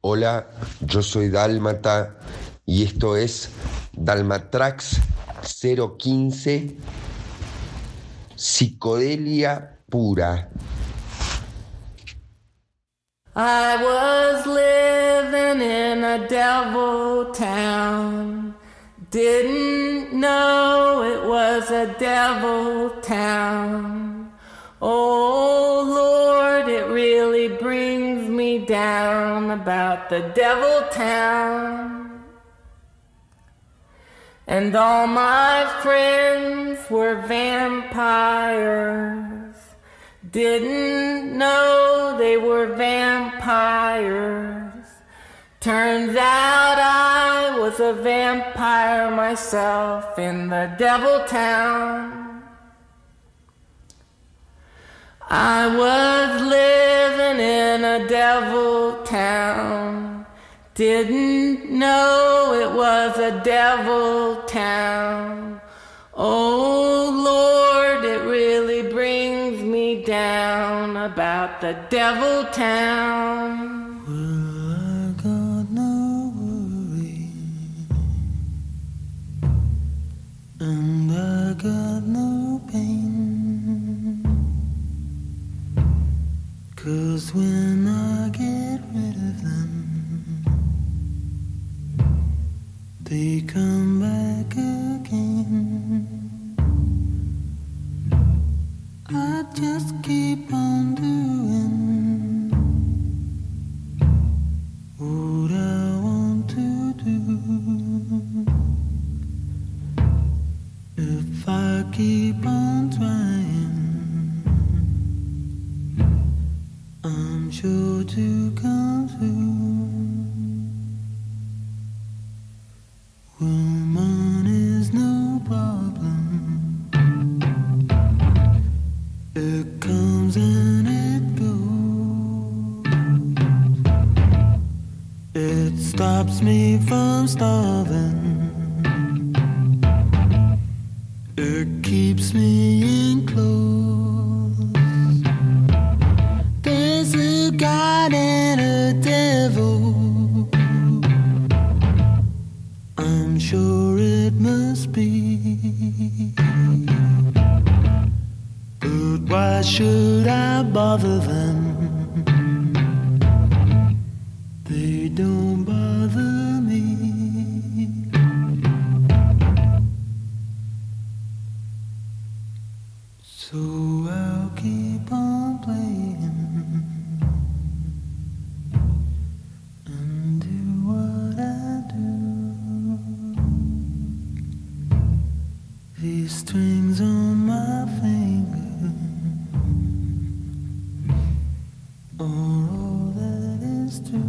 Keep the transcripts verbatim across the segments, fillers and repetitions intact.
Hola, yo soy Dálmata y esto es Dalmatrax cero quince, Psicodelia Pura. I was living in a devil town. Didn't know it was a devil town. Oh Lord, it really brings me down about the devil town. And all my friends were vampires. Didn't know they were vampires. Turns out I was a vampire myself in the devil town. I was living in a devil town. Didn't know it was a devil town. Oh Lord, it really brings me down about the devil town. Well, I got no worry, and I got no pain, 'cause when I get rid of them, they come back again. I just keep on doing what I want to do. If I keep on trying, I'm sure to come through. Woman is no problem. It comes and it goes. It stops me from starving. It keeps me enclosed. There's a God and a devil. I'm sure it must be. But why should I bother them? They don't bother me. So I'll keep on playing and do what I do. These strings on my finger are all that is true.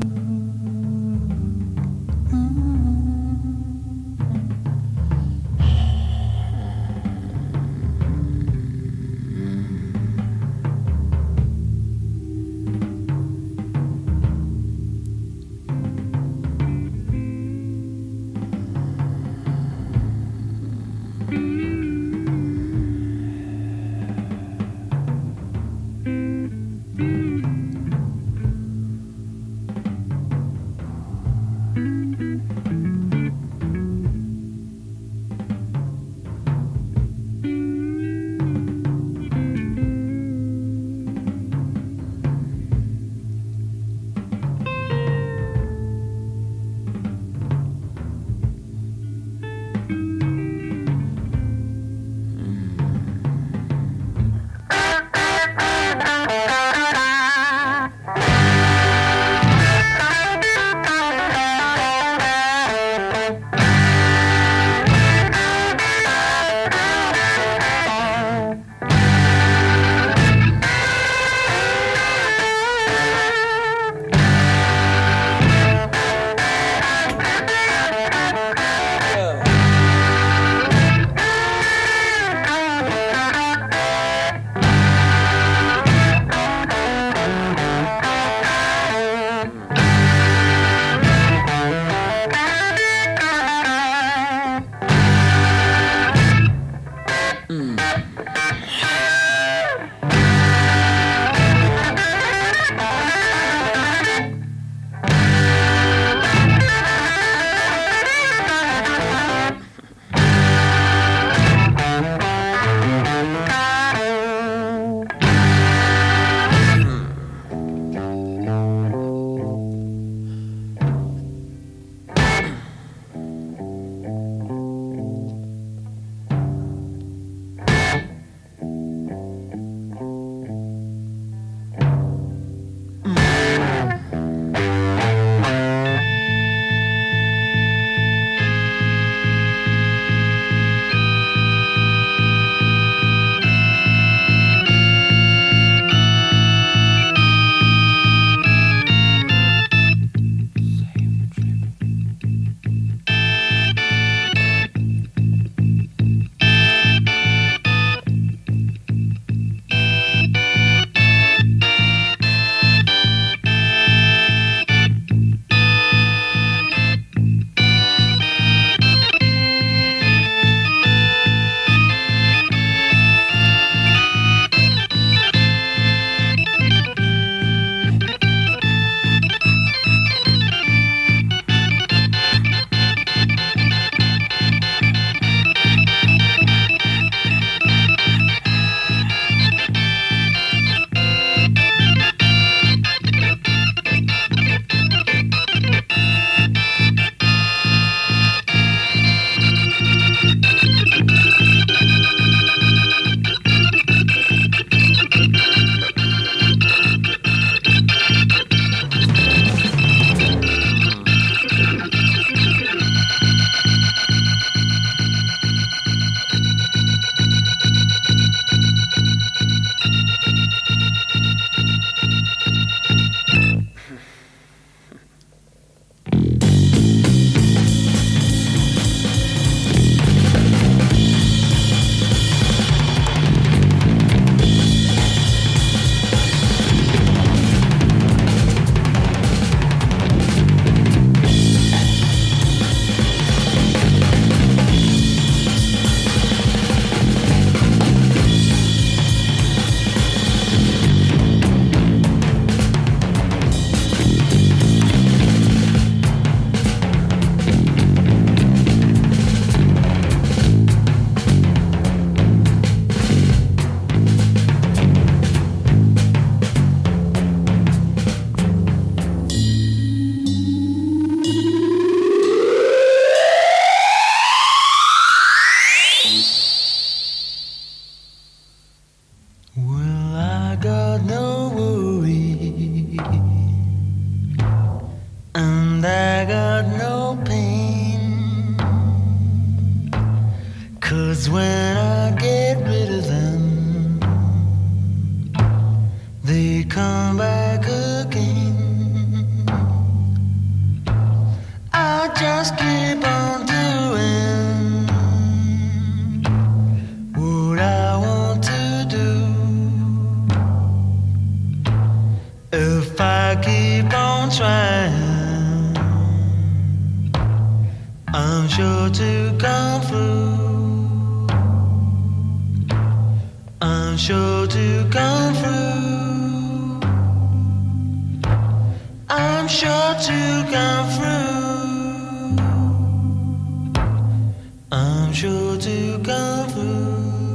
they come back again. I just keep on doing what I want to do. If I keep on trying, I'm sure to come through. I'm sure to come through. I'm sure to come through. I'm sure to come through.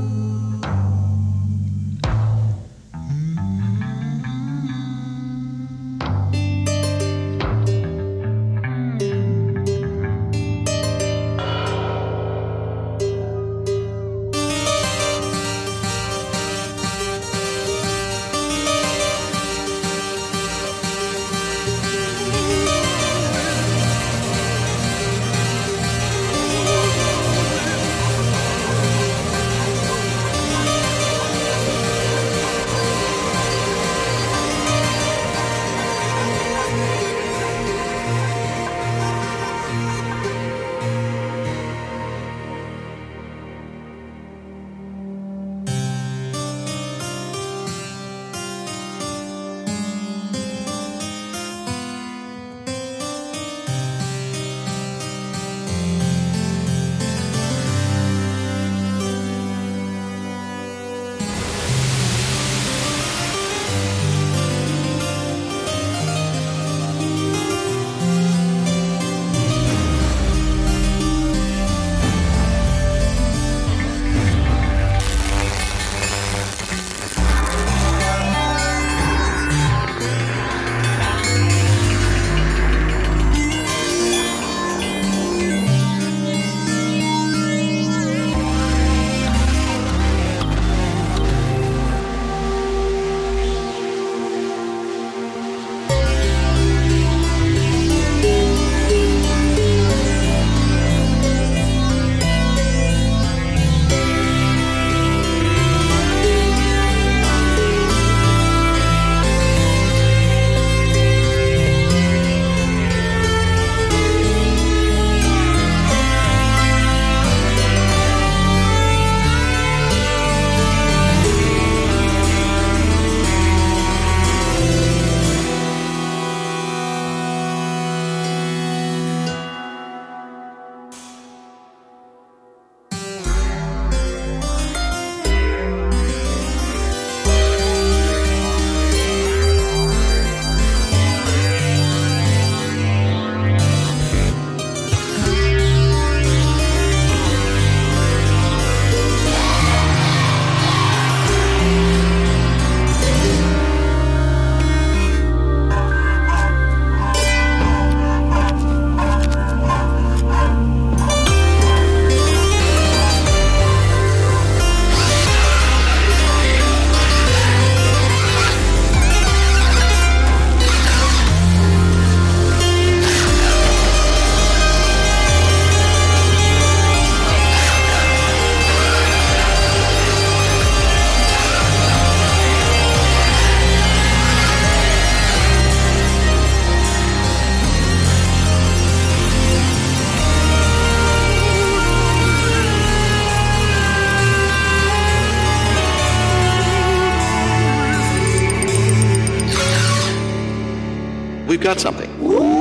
We've got something.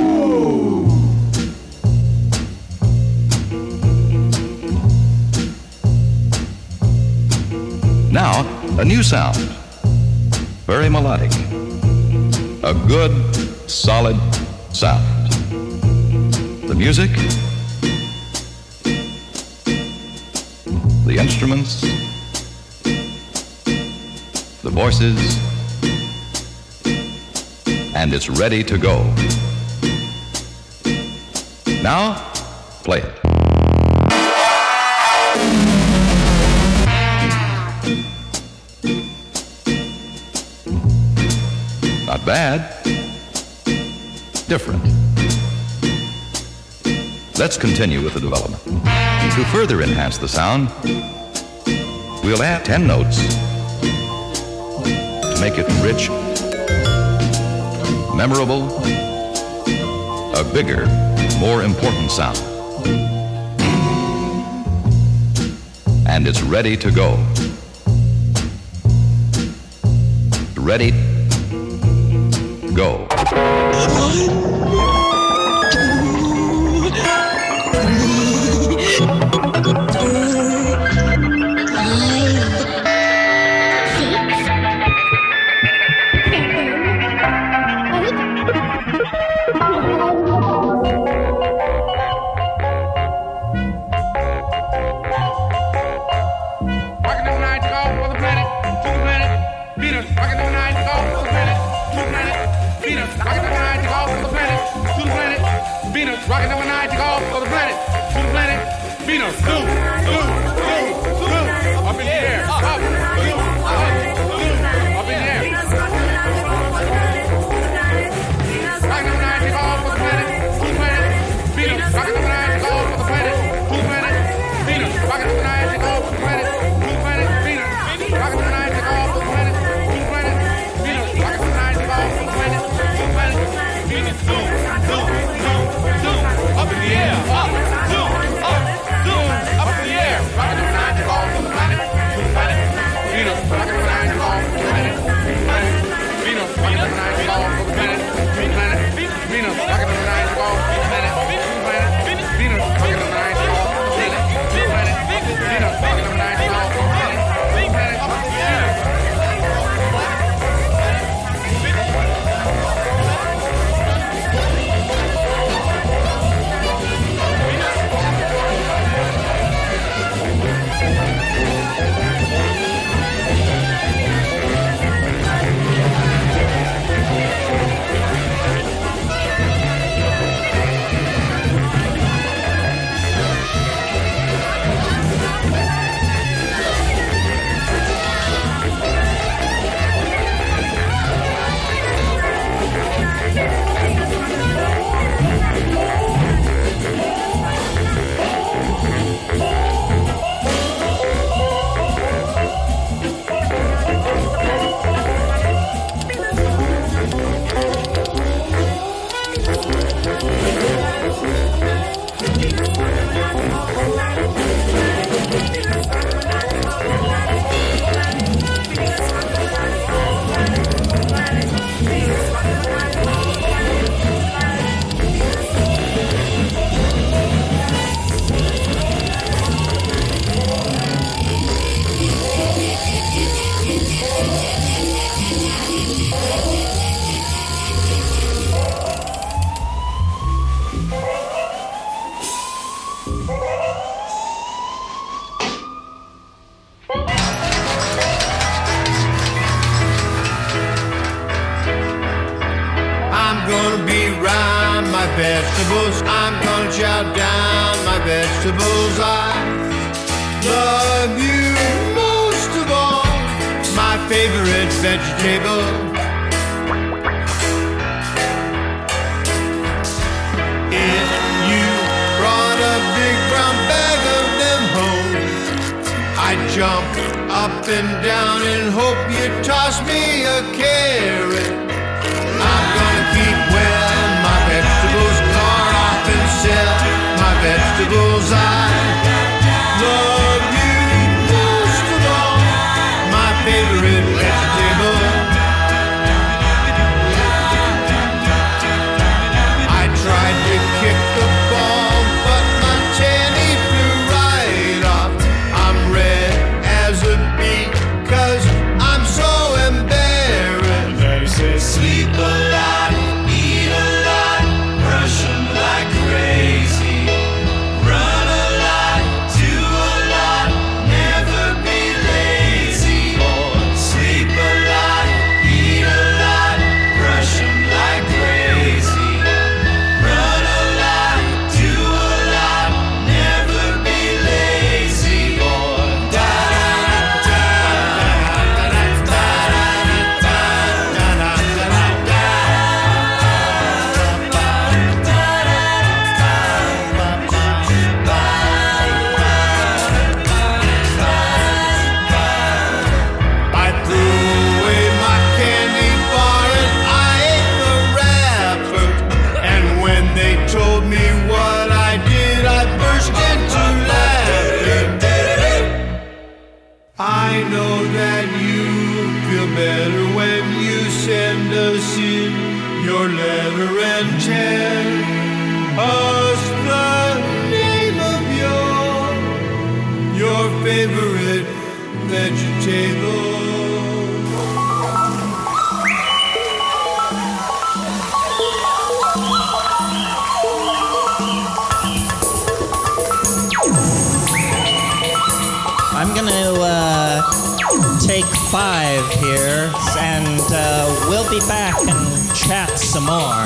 Now, a new sound. Very melodic. A good, solid sound. The music, the instruments, the voices, and it's ready to go. Now, play it. Not bad. Different. Let's continue with the development. To further enhance the sound, we'll add ten notes that make it rich, memorable, a bigger, more important sound. And it's ready to go. Ready, go. Rockin' number nine, take off for the planet, to the planet. Venus, do, do, do, do. Up in the air, up, do, up, do, up in the air. Rockin' number nine, take off for the planet, to the planet. Venus, rockin' number nine, take off for the planet, to the planet. Venus, rockin' number nine, take off for the planet, to the planet. Venus, rockin' number nine, take off for the planet, to the planet. Venus, rockin' number nine, take off for the planet, to the planet. Venus, do, do, do. Up in the air, up, zoom, up, zoom, up in the air. Rockin' number nine, take off for the planet, to the planet. Venus, rockin' number nine, take off for the planet, to the planet. Venus, rockin' number nine, take off for the planet, to the planet. Venus, rockin' number nine, take off for the planet, to the planet. Venus, rockin' number nine, take off for the planet, to the planet. Venus, rockin' number nine, take off for the planet, to the planet. Up in the air. Vegetables, I'm gonna chow down my vegetables. I love you most of all, my favorite vegetable. If you brought a big brown bag of them home, I'd jump up and down and hope you'd toss me a carrot. I'm gonna keep well my vegetables, cart off and sell my vegetables. I love you most of all, my favorite vegetable. I tried to kick the ball, but my tanny flew right off. I'm red as a beet, 'cause I'm so embarrassed. us in your letter and tell us the name of your your favorite vegetable. I'm gonna uh, take five here, and uh, we'll be back and chat some more.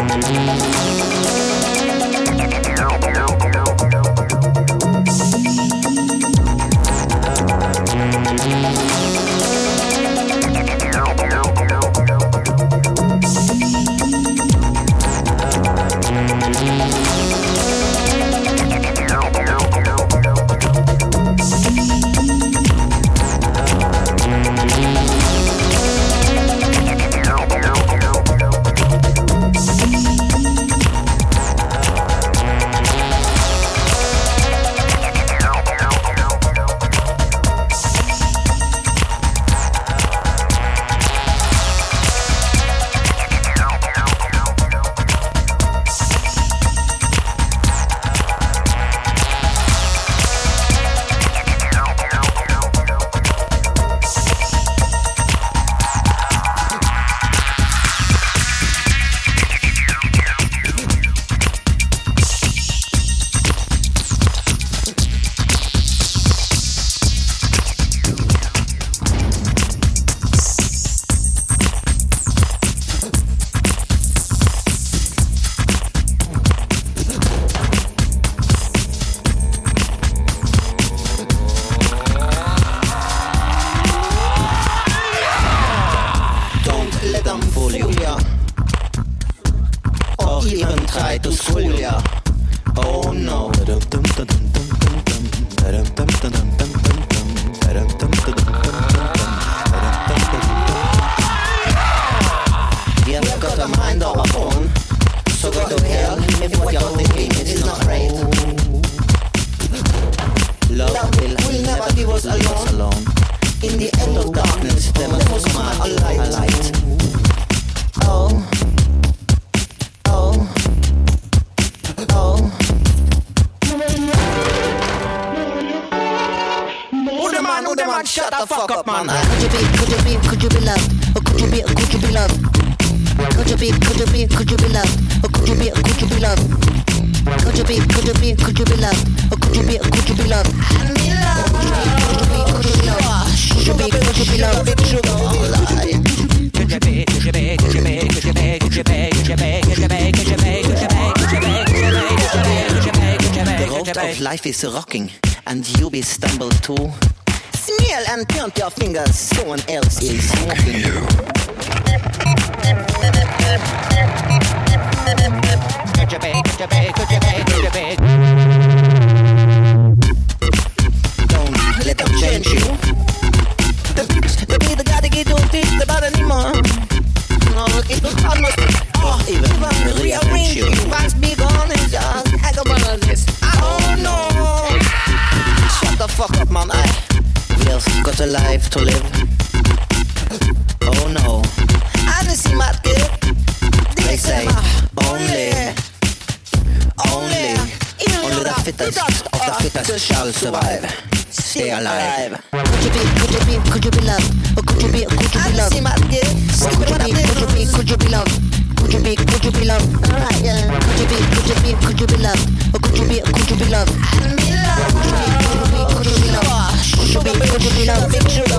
Life is rocking, and you be stumbled too. Smell and count your fingers, someone else is smoking you. Don't let them change you. The the be the guy that get don't think about anymore. No, it was almost oh, even rearrange you. Once be gone and just hang up on this. Oh no! Shut the fuck up, man. I we've got a life to live. Oh no! I just see my kid. They say only, only, only the fittest of the fittest shall survive. Stay alive. Could you be? Could you be? Could you be loved? Or could you be? Could you be loved? Could you be? Could you be? Could you be loved? Could you be? Could you be loved? Could you be? Could you be? Could you be loved? Or could you be? Could you be loved? Could you be? Could you be? Could you be loved? Could you be? Could you be loved? Could you be? Could you be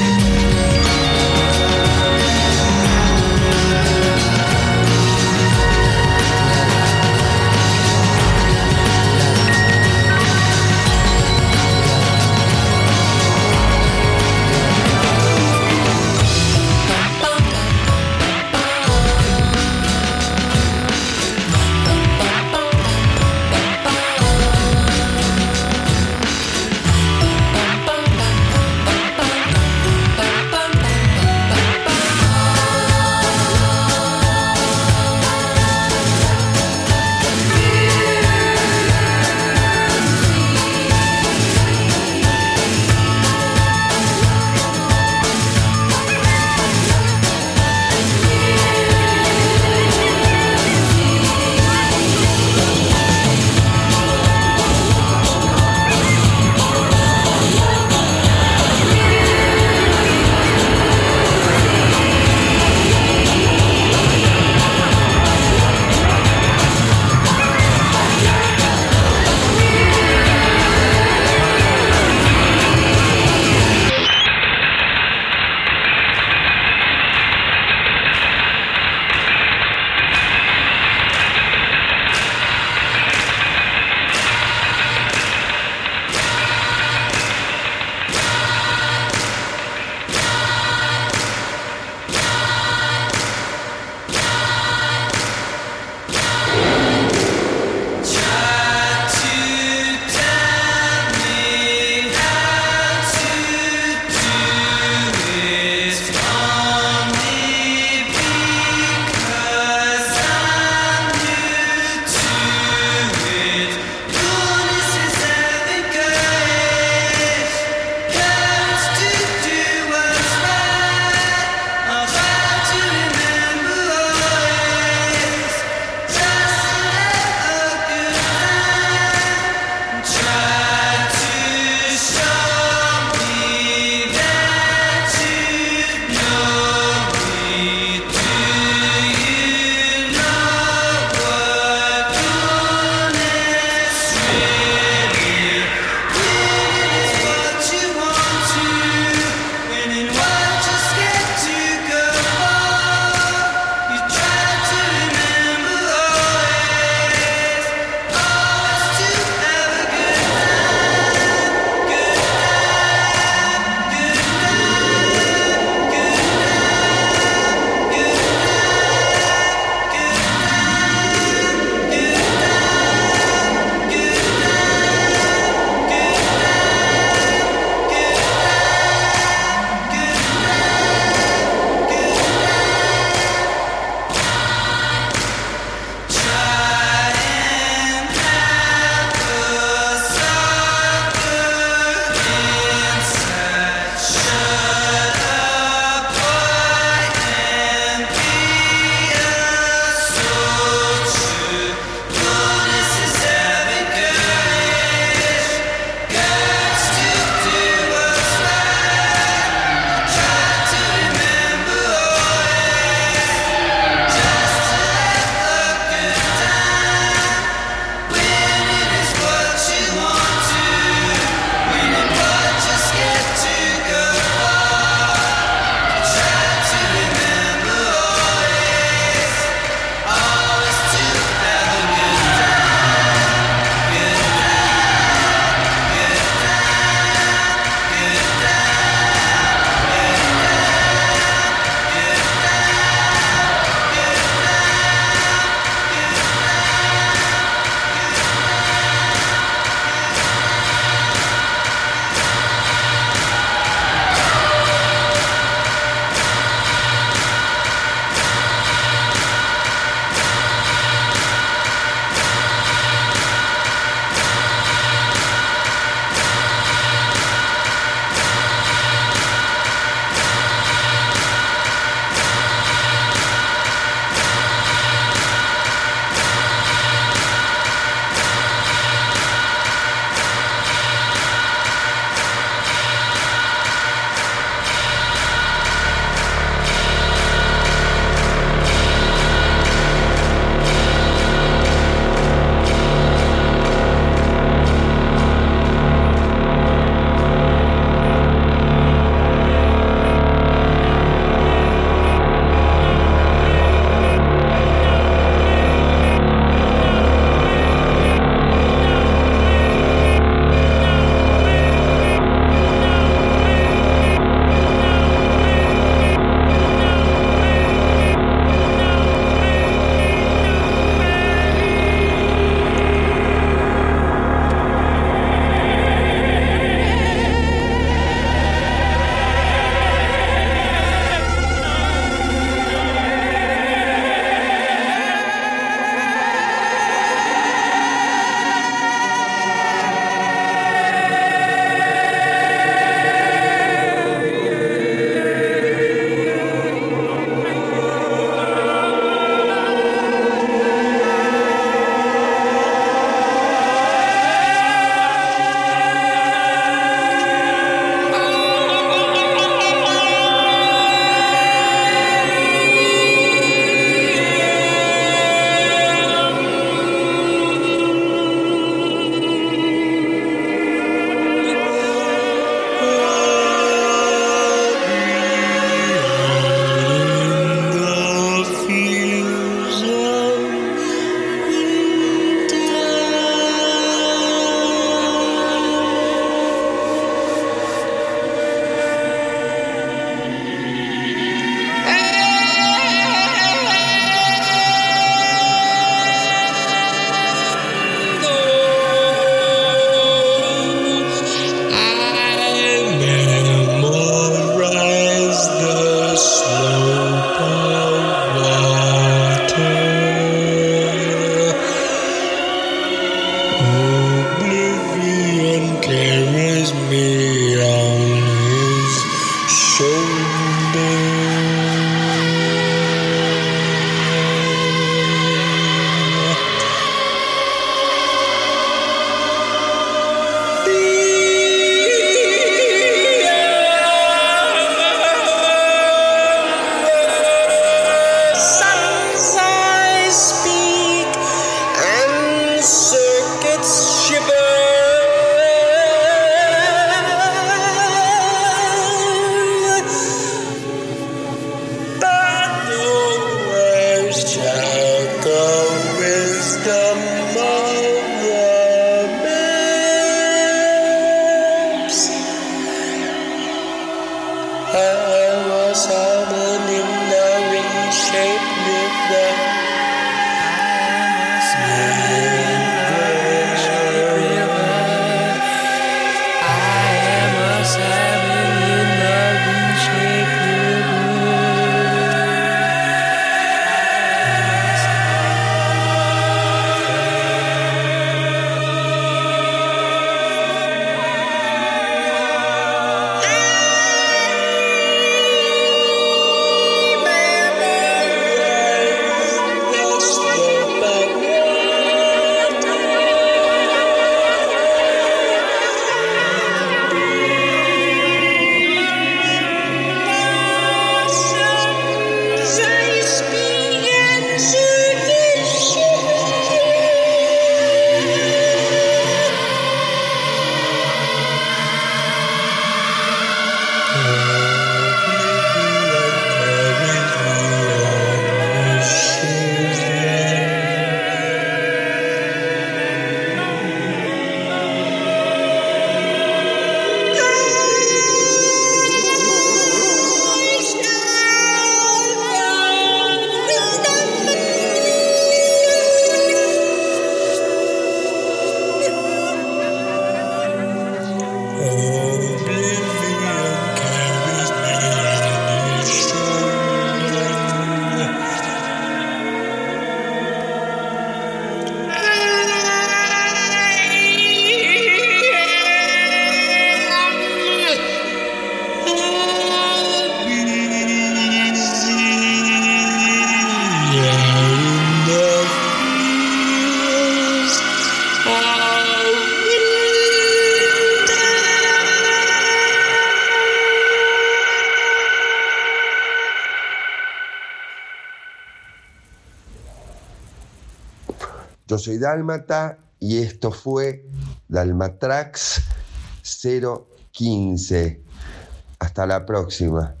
Yo soy Dálmata y esto fue Dalmatrax cero quince. Hasta la próxima.